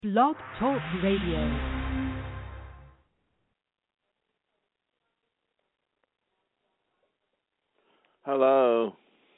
Blog Talk Radio. Hello.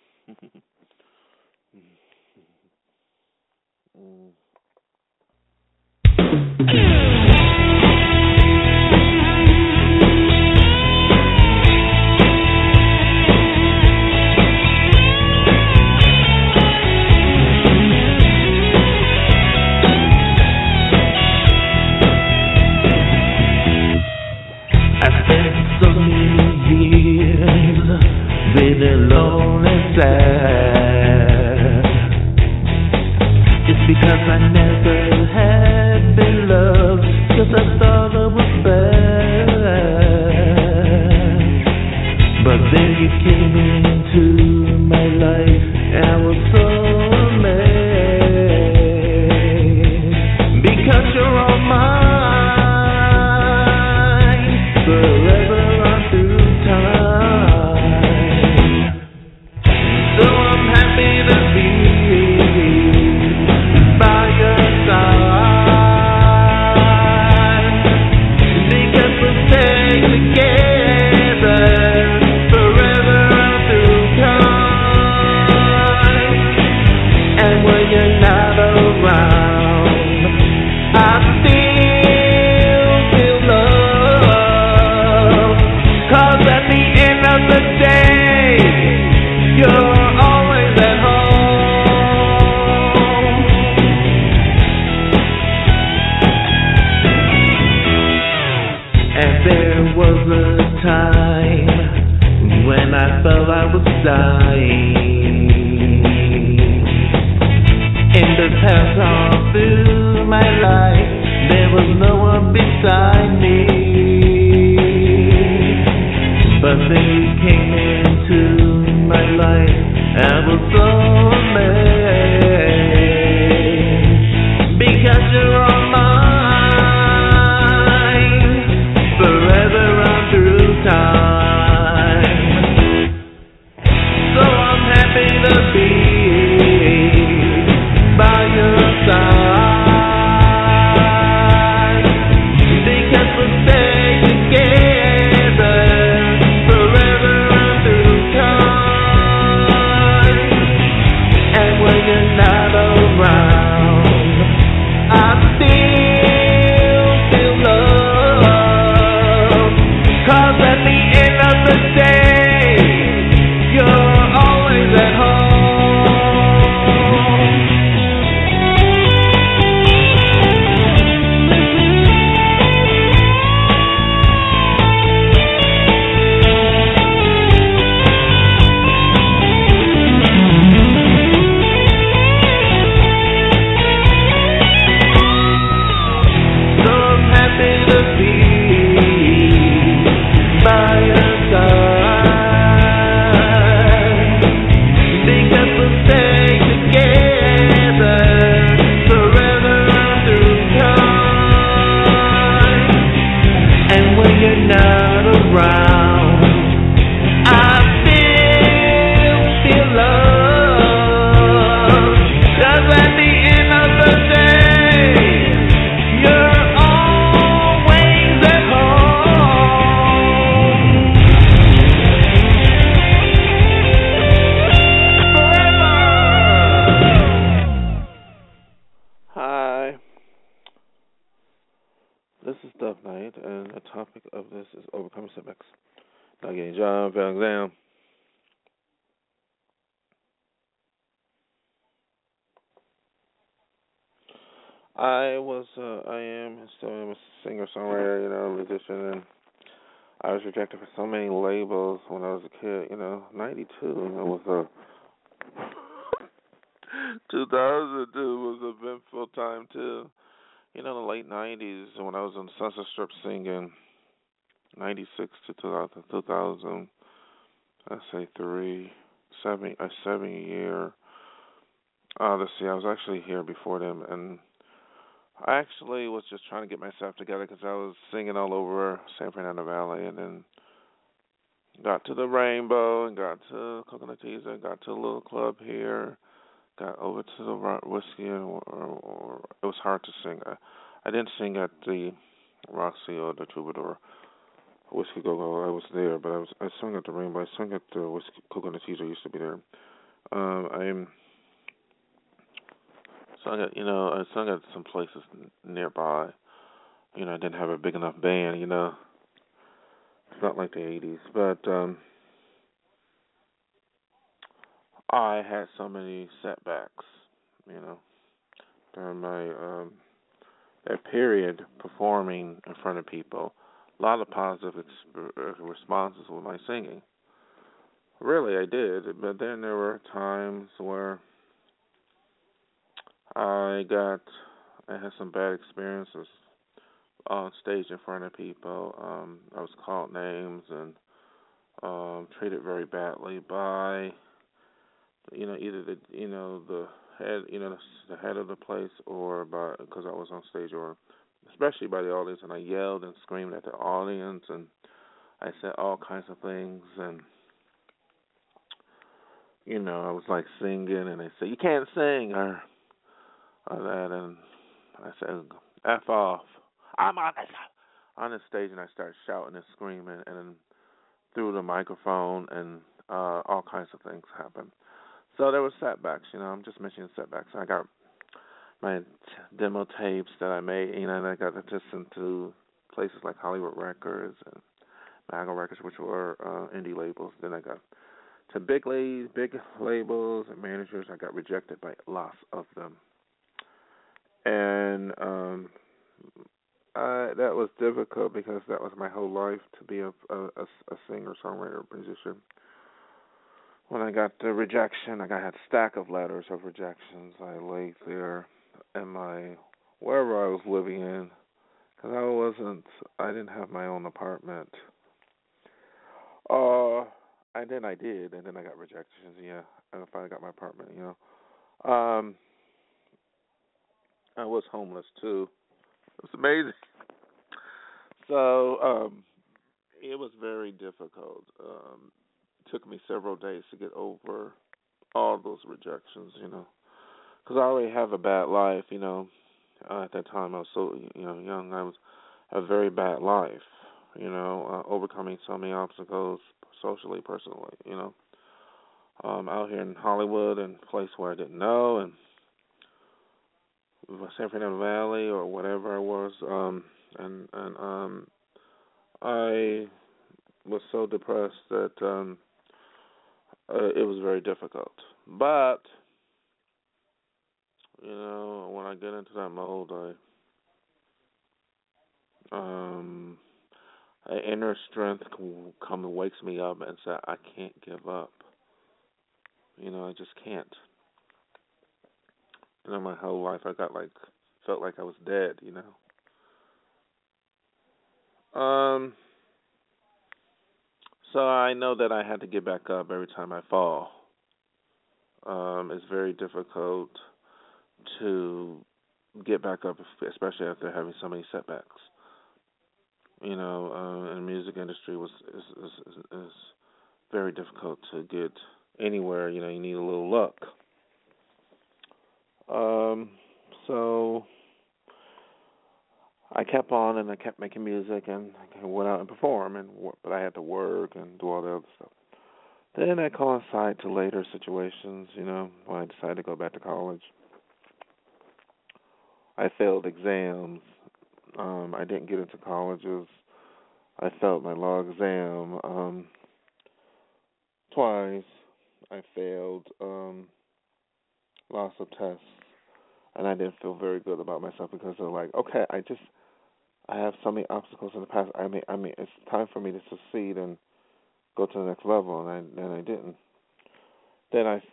Been alone and sad. It's because I never had been loved, 'cause I thought I was bad. But then you came into my life and I was so amazed, because you're all mine forever on through time. I am still a singer-songwriter, musician, and I was rejected for so many labels when I was a kid. 92 was a 2002 was a eventful time too. The late 90s when I was on Sunset Strip singing, 96 to 2000, I say 7 year. Let's see, I was actually here before them, and I actually was just trying to get myself together because I was singing all over San Fernando Valley, and then got to the Rainbow and got to Coconut Teas and got to a little club here got over to the whiskey, or it was hard to sing. I didn't sing at the Roxy or the Troubadour Whiskey Go Go. I was there, but I sung at the Rainbow. I sung at the Whiskey Coconut Teaser. Used to be there. I I sung at some places nearby. I didn't have a big enough band. It's not like the '80s, but I had so many setbacks. You know, during my that period performing in front of people. A lot of positive responses with my singing. Really, I did. But then there were times where I had some bad experiences on stage in front of people. I was called names and treated very badly by, either the head, the head of the place, or because I was on stage, or especially by the audience, and I yelled and screamed at the audience, and I said all kinds of things, and I was like singing, and they said you can't sing or that, and I said F off. I'm on the stage, and I started shouting and screaming, and through the microphone, and all kinds of things happened. So there were setbacks. I'm just mentioning setbacks. I got my demo tapes that I made, and I got to listen to places like Hollywood Records and Maga Records, which were indie labels. Then I got to big labels and managers. I got rejected by lots of them, and that was difficult because that was my whole life, to be a singer, songwriter, musician. When I got the rejection, I got a stack of letters of rejections. I laid there in wherever I was living in, because I didn't have my own apartment. I did, and then I got rejections. Yeah, and I finally got my apartment. I was homeless too. It was amazing. So it was very difficult. It took me several days to get over all those rejections. Because I already have a bad life. At that time I was so young. I was a very bad life. Overcoming so many obstacles socially, personally. Out here in Hollywood and a place where I didn't know, and San Fernando Valley or whatever I was, and I was so depressed that it was very difficult. But when I get into that mode, inner strength comes and wakes me up and says, I can't give up. I just can't. My whole life I felt like I was dead. So I know that I had to get back up every time I fall. It's very difficult to get back up, especially after having so many setbacks. In the music industry is very difficult to get anywhere. You need a little luck. So I kept on, and I kept making music, and I went out and perform, but I had to work and do all the other stuff. Then I coincide to later situations, when I decided to go back to college. I failed exams. I didn't get into colleges. I failed my law exam twice. I failed lots of tests, and I didn't feel very good about myself because they're like, okay, I have so many obstacles in the past. I mean, it's time for me to succeed and go to the next level, and I didn't. Then I,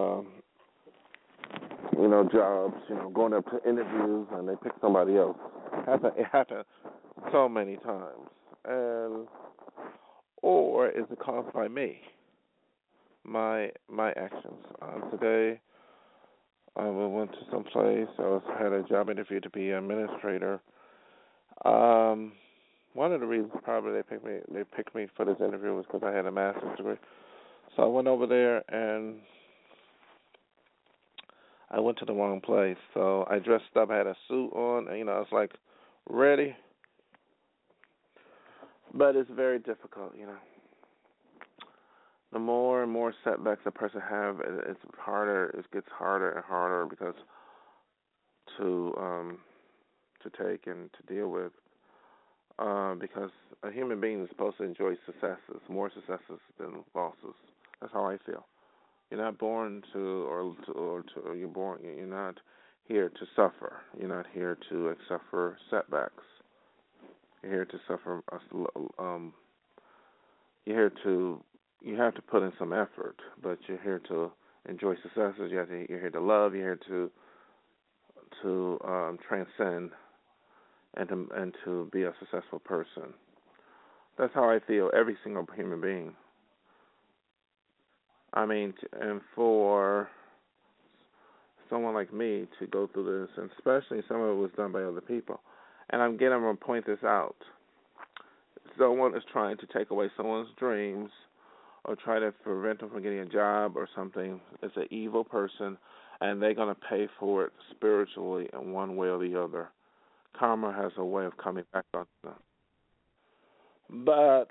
jobs, going up to interviews, and they pick somebody else. It happened so many times, or is it caused by me? My actions. Today, I went to some place. I had a job interview to be an administrator. One of the reasons probably they picked me for this interview was because I had a master's degree. So I went over there, and I went to the wrong place. So I dressed up, I had a suit on, and, I was like ready, but it's very difficult. The more and more setbacks a person have, it's harder. It gets harder and harder because to take and to deal with. Because a human being is supposed to enjoy successes, more successes than losses. That's how I feel. You're not born or you're born. You're not here to suffer. You're not here to suffer setbacks. You're here to suffer. You're here to. You have to put in some effort, but you're here to enjoy successes. You're here to love. You're here to transcend and to be a successful person. That's how I feel. Every single human being. I mean, and for someone like me to go through this, and especially some of it was done by other people. And I'm going to point this out. Someone is trying to take away someone's dreams or try to prevent them from getting a job or something. It's an evil person, and they're going to pay for it spiritually in one way or the other. Karma has a way of coming back on them. But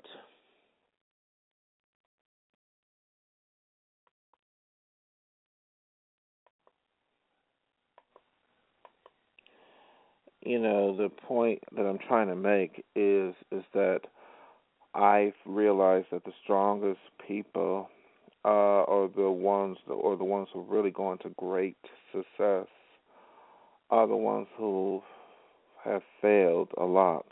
the point that I'm trying to make is that I've realized that the strongest people are the ones who really go into great success are the ones who have failed a lot.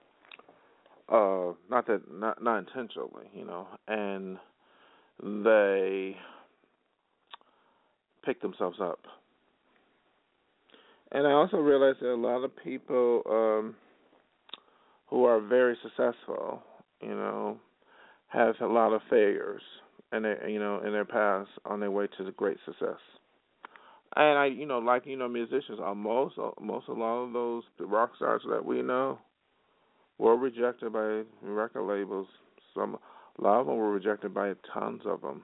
Not intentionally, and they pick themselves up. And I also realize that a lot of people who are very successful, have a lot of failures in their past on their way to the great success. And musicians, most a lot of those rock stars that we know were rejected by record labels. A lot of them were rejected by tons of them.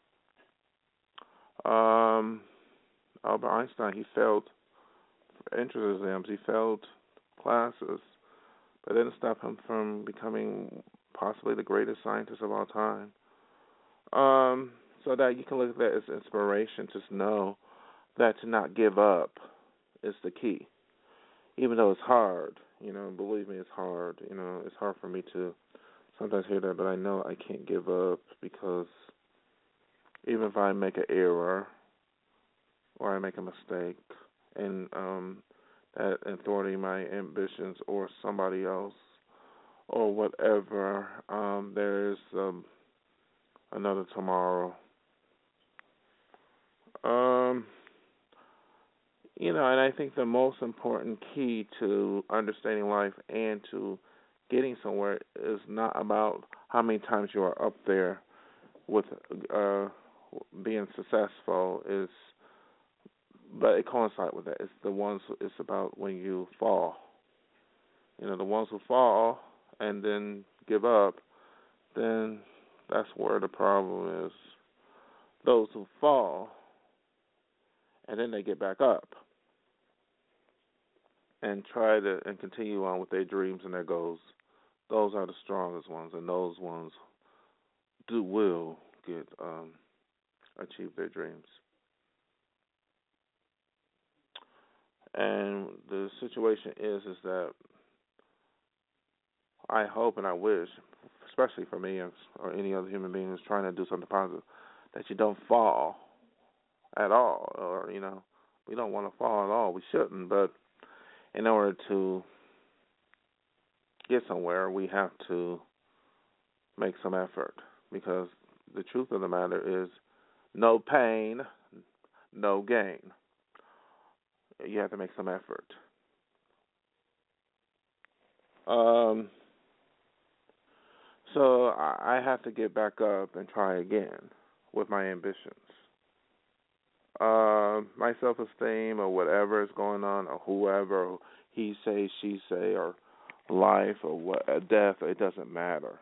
Albert Einstein, he failed entrance exams, he failed classes, but it didn't stop him from becoming possibly the greatest scientist of all time. So that you can look at that as inspiration. Just know that to not give up is the key. Even though it's hard, believe me, it's hard. It's hard for me to sometimes hear that, but I know I can't give up because even if I make an error or I make a mistake and that thwarting my ambitions or somebody else or whatever, there is another tomorrow. And I think the most important key to understanding life and to getting somewhere is not about how many times you are up there with being successful, but it coincides with that. It's about when you fall. The ones who fall and then give up, then that's where the problem is. Those who fall and then they get back up and try to and continue on with their dreams and their goals, those are the strongest ones, and those ones will achieve their dreams. And the situation is that I hope and I wish, especially for me or any other human being who's trying to do something positive, that you don't fall at all. Or, we don't want to fall at all. We shouldn't. But in order to get somewhere, we have to make some effort. Because the truth of the matter is no pain, no gain. You have to make some effort. So I have to get back up and try again with my ambitions. My self-esteem or whatever is going on, or whoever, he say, she say, or life or death, it doesn't matter.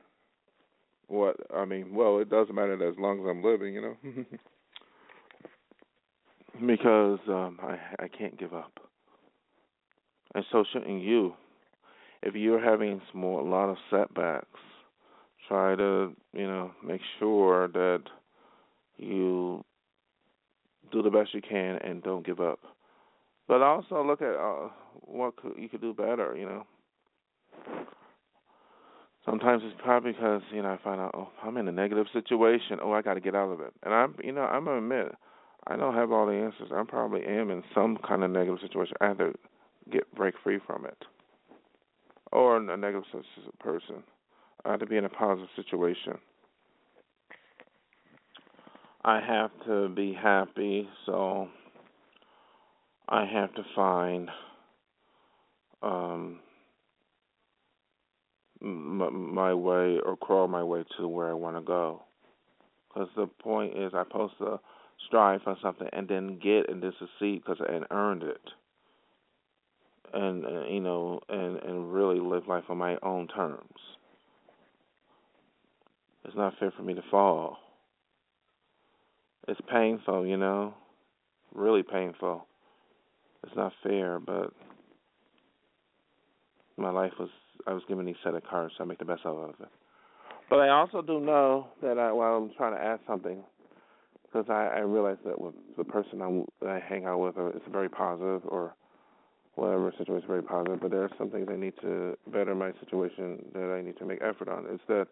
It doesn't matter as long as I'm living, because I can't give up. And so shouldn't you. If you're having a lot of setbacks, try to, make sure that you do the best you can and don't give up. But also look at what you could do better, Sometimes it's probably because, I find out, I'm in a negative situation. I got to get out of it. And I'm going to admit, I don't have all the answers. I probably am in some kind of negative situation. I have to break free from it. Or a negative person. I have to be in a positive situation. I have to be happy, so I have to find my way or crawl my way to where I want to go. Because the point is, I'm supposed to strive for something and then get and then succeed because I earned it. And and really live life on my own terms. It's not fair for me to fall. It's painful, really painful. It's not fair, but my life I was given these set of cards, so I make the best out of it. But I also do know that while I'm trying to add something, because I realize that with the person that I hang out with, it's very positive, or whatever situation is very positive, but there are some things I need to better my situation that I need to make effort on. It's that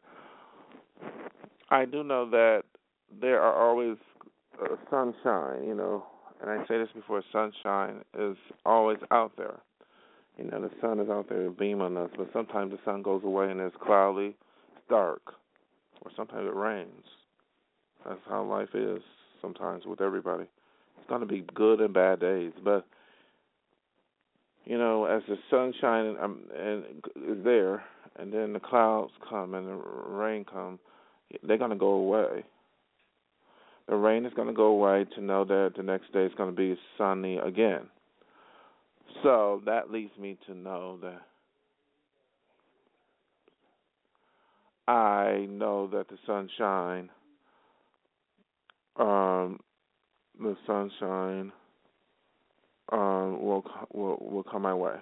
I do know that there are always sunshine, and I say this before, sunshine is always out there. The sun is out there to beam on us, but sometimes the sun goes away and it's cloudy, it's dark, or sometimes it rains. That's how life is sometimes with everybody. It's going to be good and bad days, but as the sunshine and is there, and then the clouds come and the rain come, they're going to go away. The rain is going to go away to know that the next day is going to be sunny again. So that leads me to know that I know that the sunshine will come my way.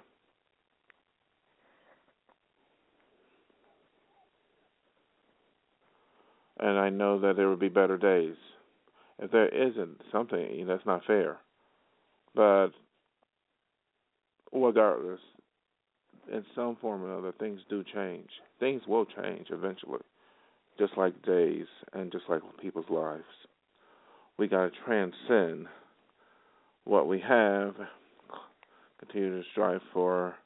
And I know that there will be better days. If there isn't something, that's not fair. But regardless, in some form or another, things do change. Things will change eventually, just like days and just like people's lives. We got to transcend what we have, continue to strive for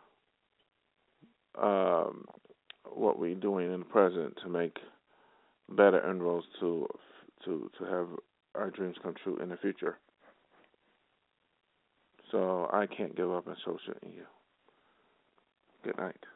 what we're doing in the present to make better inroads to have our dreams come true in the future. So I can't give up, and so shouldn't you. Good night.